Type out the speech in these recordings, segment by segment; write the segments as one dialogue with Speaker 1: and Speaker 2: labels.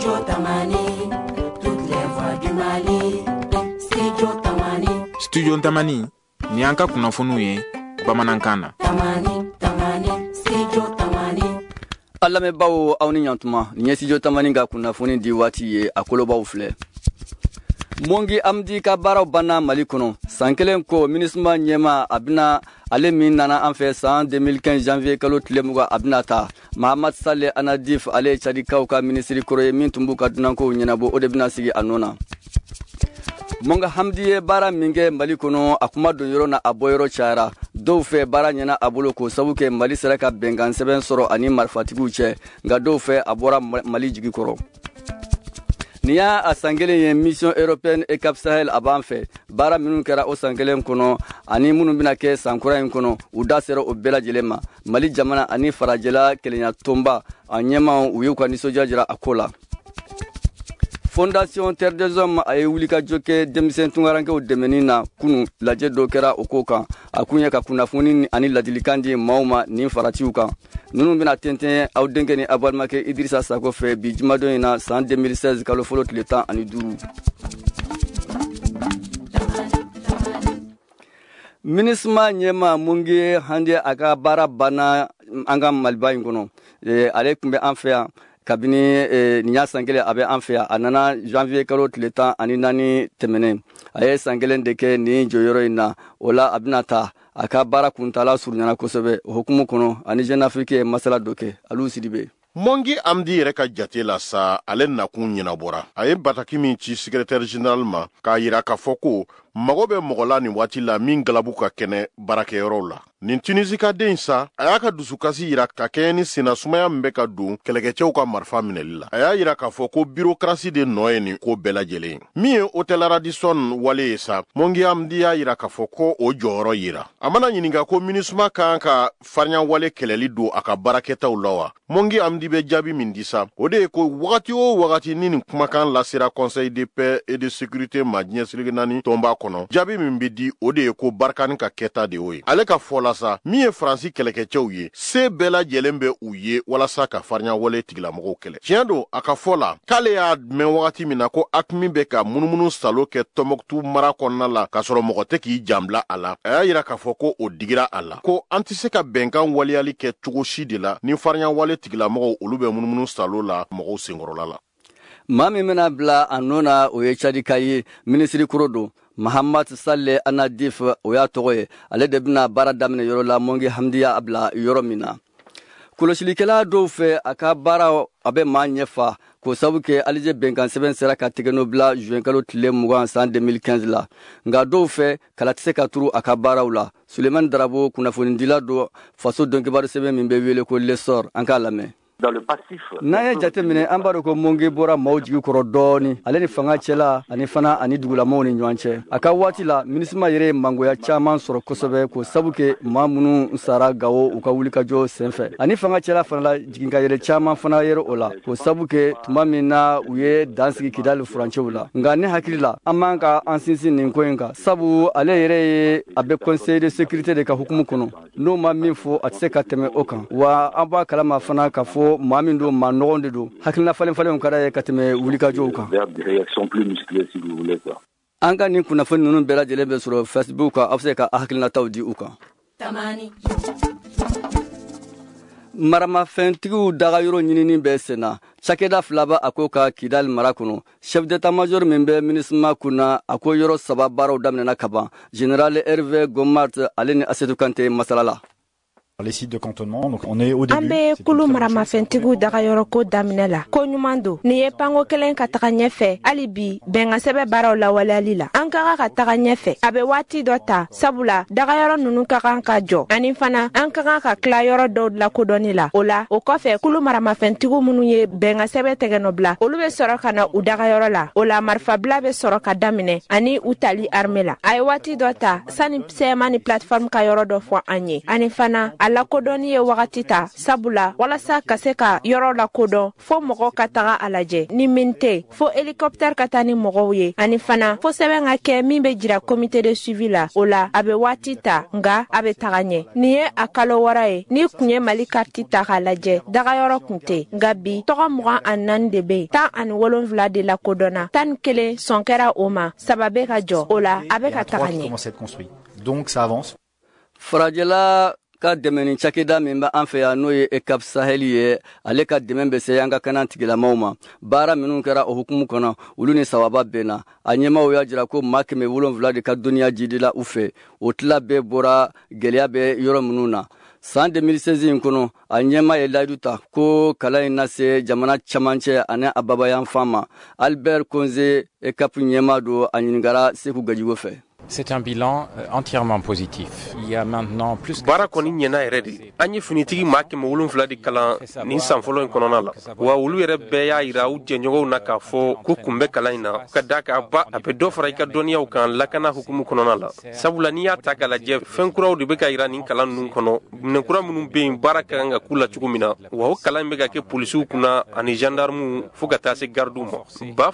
Speaker 1: Studio Tamani, toutes les voix du Mali. Studio Tamani.
Speaker 2: Studio Tamani, ni anka kunafunu ye Bamanankana.
Speaker 1: Tamani, Studio Tamani.
Speaker 3: Alla me bawo awni nyantuma, ni Studio Tamani ga kunafuni di wati ye akolo bawo fle. Mongi amdi ka baraw bana Mali kono sankelen ko ministre nyema abna ale min nana en fait 2015 janvier kalo tlemuga abna ta Mahamad Saleh Anadif ale chadi kawka ministre koroye min tumbuka dunanko nyenabo odebna sigi anona Monga hamdiye bara minge Mali kono akuma don yoro na aboyoro chara do fe bara nyena abulo ko sabuke Mali seraka bengan seben soro ani marfatigu che nga do fe abora Mali jigi koro Nia a sangelen ye mission européenne et Cap Sahel abanfe bara minun kera o sangelen kono ani munun bina ke sankura in kono uda sero o bela jelema Mali jamana ani farajela kelenya tomba anyema uyu kwa nisoja jira akola Fondation Terre des Hommes a wulika joke demisen tungaranke o demenina kunu laje do kera okoka akunya ka kunafuni ani ladilikandi mauma ni faratiuka nunu bina tenten aw dengeni abalmake Idrissa Sako fe bi jumado ina 2016 kalo folo tleta ani duru Minisma nyema mungi hande aka bara bana anga malba ingono ale kumbe anfea kabini niya sangele abe anfea anana janvier kalo tleta ani nani temene aye sangelen deke ni joyoro ina ola abinata aka bara kuntala surnyana kosobe hukumu kono ani jeune afrique masala doke alu sidibe
Speaker 4: Mongi amdi yɛrɛ ka jate la sa ale nakun ɲɛnabɔra a ye bataki min ci secrétaire général ma k'a yira k'a fɔ ko mago bɛ mɔgɔ la nin waati la min galabu ka kɛnɛ baarakɛyɔrɔw la nin tunisikaden sa a y'a ka dusukasi yira ka kɛɲɛ ni senasumaya min bɛ ka don kɛlɛkɛcɛw ka marifa minɛli la a y'a yira k'a fɔ ko bureaucratie de nɔ ye nin ko bɛɛ lajɛlen min ye hôtel Radisson wale ye sa Mongi amdi y'a yira k'a fɔ ko o jɔyɔrɔ yira a mana ɲininka ko MINUSMA kan ka farinya wale kɛlɛli don a ka baarakɛtaw la wa Mongi amdi bɛ jaabi min di sa o de ye ko wagati o wagati ni nin kumakan lasera Conseil de paix et de sécurité ma diɲɛsirigi naani tɔnba kɔnɔ jaabi min bɛ di o de ye ko barikani ka kɛta de o ye ale ka fɔ la sa min ye Faransi kɛlɛkɛcɛw ye se bɛɛ lajɛlen bɛ u ye walasa ka farinya wale tigilamɔgɔw kɛlɛ tiɲɛ don a ka fɔ la k'ale y'a mɛn wagati min na ko AQMI bɛ ka munumunu salo kɛ Tɔnbɔkutu mara kɔnɔna la k'a sɔrɔ mɔgɔ tɛ k'i janbila a la a y'a yira k'a fɔ ko o digira a la ko an tɛ se ka bɛnkan waleyali kɛ cogo si de la ni farinya wale tigilamɔgɔw olu bɛ munumunu salo la mɔgɔw senkɔrɔla la
Speaker 3: Mami mena bla anona o ye chadika ye ministre kurodo Mahamad Saleh Anadif o ya togoye ale de bina bara damne yoro la Mongi hamdiya abla yoro mina Kulosilikela do fe aka bara abe ma nyefa ko sabuke alije benkan seben sera ka tegeno bla juin kalo tle mugan san 2015 la nga do fe kala tse ka turu aka bara ula Suleiman Darabo kunafoni dila do faso donke bar seben min be wele ko lesor anka lame
Speaker 5: dans le passif.
Speaker 3: Naye jatemine ambaro ko Mongi bora mawjigi koro doni ale ni fanga cela ani fana ani dugula mawni nyanche aka wati la minisma yere mangoya chaman soro kosobe ko sabuke mamunu sara gawo uka wulika jo senfe ani fanga cela fana la jiginga yere chaman fana yere ola ko sabuke tumamina uye dansigi kidal franchewula ngane hakilila amanka ansinsi ninkoenka sabu ale yere abe conseil de sécurité de ka hukumu kono no ma minfo atse ka teme okan wa amba kalama fana ka fo Mamindo Manondo do hakilna falen kara kateme wulika joka
Speaker 5: des réactions plus musclées si vous voulez quoi
Speaker 3: anga ni kuna fon nunu bela jelebe sur Facebook ka afseka hakilna tawdi uka
Speaker 1: Tamani
Speaker 3: marama fentigu daga yoro nyinini be sena chakeda flaba akoka kidal marakuno chef d'état-major membe ministre kuna akoyoro sababaro damne na kaba général Hervé Gomart aleni asetu kante masalala
Speaker 6: les sites de cantonnement. Donc on est au début.
Speaker 7: Ambe kulu marama fentigu daga yoroko daminela. Ko nyumando ni epango kelen ka taga nyefe alibi benga sebe baraw la walalila. Ankara ka taga nyefe abe wati dota sabula daga yoro nunu ka kanka jo. Ani fana ankara ka kla yoro do la kodonila. Ola o kofe kulu marama fentigu munu ye benga sebe tegenobla. Olu be soro kana u daga yoro la. Ola marfa bla be soro ka damine ani utali armela. Ay wati dota sani sema ni platform ka yoro do fo anye. Ani fana lakodɔnni ye wagati ta sabula walasa ka se ka yɔrɔ lakodɔn fo mɔgɔ ka taga a lajɛ ni min tɛ fo hélicoptère ka taa ni mɔgɔw ye ani fana fo sɛbɛn ka kɛ min bɛ jira comité de suivi la o la a bɛ waati ta nga a bɛ taga ɲɛ nin ye a kalo wɔɔrɔ ye ni kun ye Mali kariti ta k'a lajɛ dagayɔrɔ kun tɛ nga bi tɔgɔ 24 de bɛ 17 de lakodɔnna 11 sɔn kɛra o ma saba bɛ ka jɔ o la a bɛ ka taga ɲɛ.
Speaker 6: Donc ça avance.
Speaker 3: Farajɛla ka dɛmɛni cakɛda min bɛ an fɛ yan n'o ye ECAP Sahel ye ale ka dɛmɛ bɛ se an ka kanan tigilamaw ma baara minnu kɛra o hukumu kɔnɔ olu ni sababa bɛnna a ɲɛmaw y'a jira ko maa 770 de ka dɔnniya jidila u fɛ o tila bɛɛ bɔra gɛlɛya bɛ yɔrɔ minnu na san 2016 in kɔnɔ a ɲɛma ye layidu ta ko kalan in na se jamana camancɛ ani a babayan fan ma Albert Konze ECAP ɲɛma do a ɲinigara Seku Gajigo fɛ.
Speaker 8: C'est un bilan entièrement positif. Il y a maintenant plus
Speaker 9: bara kɔni ɲɛna yɛrɛ de an ye finitigi maa 770 de kalan nin san fɔlɔ in kɔnɔna la wa olu yɛrɛ bɛɛ y'a yira u jɛɲɔgɔnw na k'a fɔ ko kun bɛ kalan in na ka da k'a ba a bɛ dɔ fara I ka dɔnniyaw kan lakana hukumu kɔnɔna la sabula n'i y'a ta k'a lajɛ fɛn kuraw de bɛ ka yira nin kalan ninnu kɔnɔ minɛn kura minnu bɛ yen baara ka kan ka k'u la cogo min na wa o kalan in bɛ ka kɛ polisiw kunna ani gendarmew fo ka taa se gardiw ma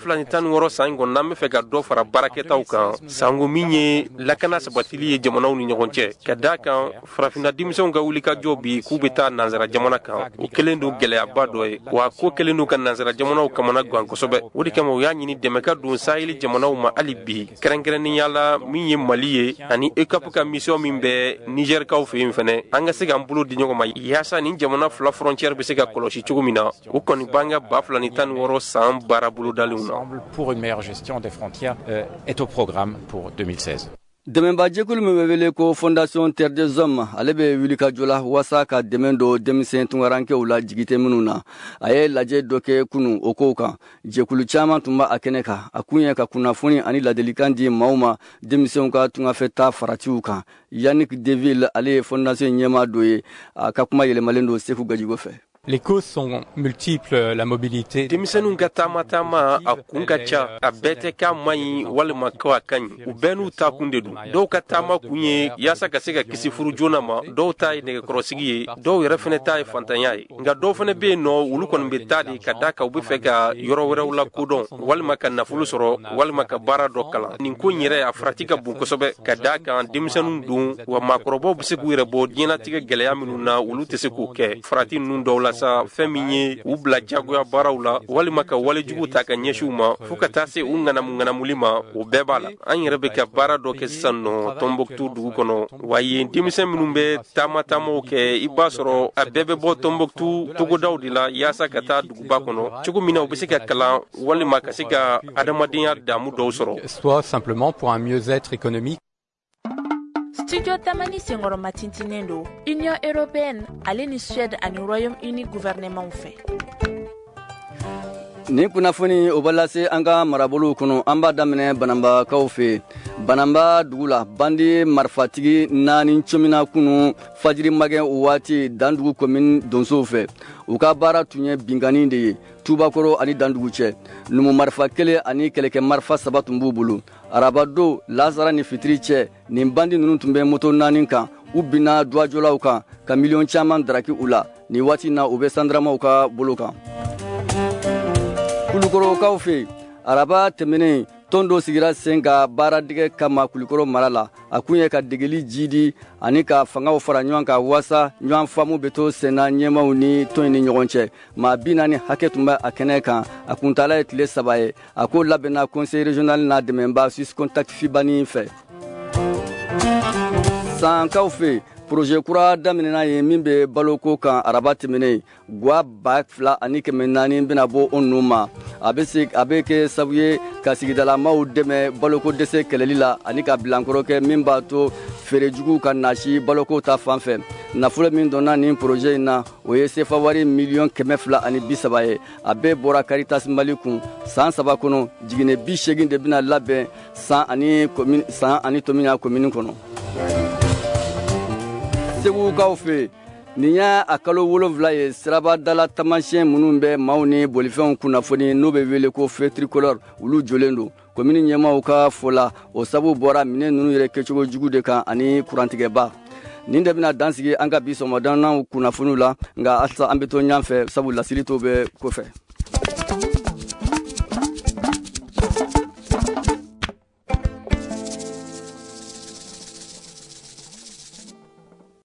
Speaker 9: 2016 san in kɔnɔ n'an bɛ fɛ ka dɔ fara baarakɛtaw kan sango min ye lakana sabatili ye jamanaw ni ɲɔgɔn cɛ ka da kan farafinna denmisɛnw ka wuli ka jɔ bi k'u bɛ taa nansara jamana kan o kelen don gɛlɛyaba dɔ ye wa ko kelen don ka nansara jamanaw kamana gan kosɛbɛ o de kama u y'a ɲini dɛmɛ ka don saheli jamanaw ma hali bi kɛrɛnkɛrɛnnenya la min ye Mali ye ani ECAP ka mission min bɛ Nigerkaw fɛ yen fɛnɛ an ka se k'an bolo di ɲɔgɔn ma yaasa nin jamana fila frontière bɛ se ka kɔlɔsi cogo min na o kɔni b'an ka 2016 san baara bolodalenw na.
Speaker 8: Pour une meilleure gestion des frontières est au programme pour 2016.
Speaker 3: dɛmɛba jɛkulu min bɛ wele ko Fondation Terre des Hommes ale bɛ wuli ka jɔ la wasa ka dɛmɛ do denmisɛn tungarankew la jigite minnu na a ye lajɛ dɔ kɛ kunu o kow kan jɛkulu caman tun b'a kɛnɛ kan a kun ye ka kunnafoni ani ladilikan di maaw ma denmisɛnw ka tungafɛta faratiw kan Yannick Deville ale ye fondation ɲɛma dɔ ye a ka kuma yɛlɛmalen do Seku Gajigo fɛ.
Speaker 10: Les causes sont multiples, la mobilité.
Speaker 9: Denmisɛnninw ka taama a kun ka ca a bɛɛ tɛ k'a man ɲi walima ko a ka ɲi u bɛɛ n'u ta kun de don dɔw ka taama kun ye yaasa ka se ka kisi furu joona ma dɔw ta ye nɛgɛkɔrɔsigi ye dɔw yɛrɛ fɛnɛ ta ye fantanya ye nka dɔw fɛnɛ bɛ yen nɔ olu kɔni bɛ taa de ka da kan u bɛ fɛ ka yɔrɔ wɛrɛw la kodɔn walima ka nafolo sɔrɔ walima ka baara dɔ kalan nin ko in yɛrɛ a farati ka bon kosɛbɛ ka da kan denmisɛnninw don wa maakɔrɔbaw bɛ se k'u yɛrɛ bɔ diɲɛnatigɛ gɛlɛya minnu na olu tɛ se k'o kɛ farati ninnu dɔw la sa fɛn min ye u bila jagoya baaraw la walima ka walejugu ta ka ɲɛsiw ma fo ka taa se u ŋanamuŋanamuli ma o bɛɛ b'a la an yɛrɛ bɛ ka baara dɔ kɛ sisan nɔ Tombouctou dugu kɔnɔ wa yen denmisɛn minnu bɛ taama-taamaw kɛ i b'a sɔrɔ a bɛɛ bɛ bɔ Tombouctou togodaw de la yaasa ka taa duguba kɔnɔ cogo min na u bɛ se ka kalan walima ka se ka adamadenya daamu dɔw sɔrɔ
Speaker 10: soit simplement pour un mieux-être économique.
Speaker 7: Studio Tamani senkɔrɔ matintinen do Union Européenne ale ni Suède ani Royaume-Uni gouvernement fɛ.
Speaker 3: Ni kunnafoni o b'a lase an ka marabolow kɔnɔ an b'a daminɛ Banambakaw fɛ Banamba dugu la bandi marifatigi 4 comina kunu fajiri magɛn o waati Dandugu commune donsow fɛ u ka baara tun ye binkani de ye Tubakɔrɔ ani Dandugu cɛ numu marifa 1 ani kɛlɛkɛ marifa 3 tun b'u bolo arabado Lazara ni fitiri cɛ nin bandi ninnu tun bɛ moto 4 kan u bina duwajolaw kan ka miliyɔn caman daraki u la ni waati na u bɛ sandaramaw ka bolo kan Kulukɔrɔkaw fɛ araba tɛmɛnen tɔn dɔ sigira sen ka baaradigɛ kama Kulukɔrɔ mara la a kun ye ka degeli jidi ani ka fangaw fara ɲɔgɔn kan wasa ɲɔgɔn faamu bɛ to senna ɲɛmaw ni tɔn ni ɲɔgɔn cɛ maa 40 hakɛ tun bɛ a kɛnɛ kan a kuntala ye tile 3 ye a ko labɛnna conseil régional n'a dɛmɛba Swiss Contact Fibani fɛ sankaw fɛ projet kura daminɛna ye min bɛ baloko kan araba tɛmɛnen gwa 2,000 ani 400 bɛna bɔ o ninnu ma a bɛ kɛ sabu ye ka sigidalamaw dɛmɛ baloko dɛsɛ kɛlɛli la ani ka bilankɔrɔ kɛ min b'a to feerejugu ka nasi baloko ta fan fɛ nafolo min donna nin projet in na o ye sefa wari miliyɔn 230 ye a bɛɛ bɔra Caritas Mali kun san 3 kɔnɔ jiginɛ 80 de bɛna labɛn san ani Tomina commune kɔnɔ. Segukaw fɛ nin y'a a kalo 7 ye sirabadala tamasiyɛn minnu bɛ maaw ni bolifɛnw kunnafoni n'o bɛ wele ko feu tricolore olu jɔlen don commune ɲɛmaaw ka fɔ la o sabu bɔra minɛn ninnu yɛrɛ kɛcogo jugu de kan ani kurantigɛba nin de bɛna dansigi an ka bi sɔgɔmadanan kunnafoniw la nka halisa an bɛ to ɲɔgɔn fɛ sabu lasili to bɛ kɔfɛ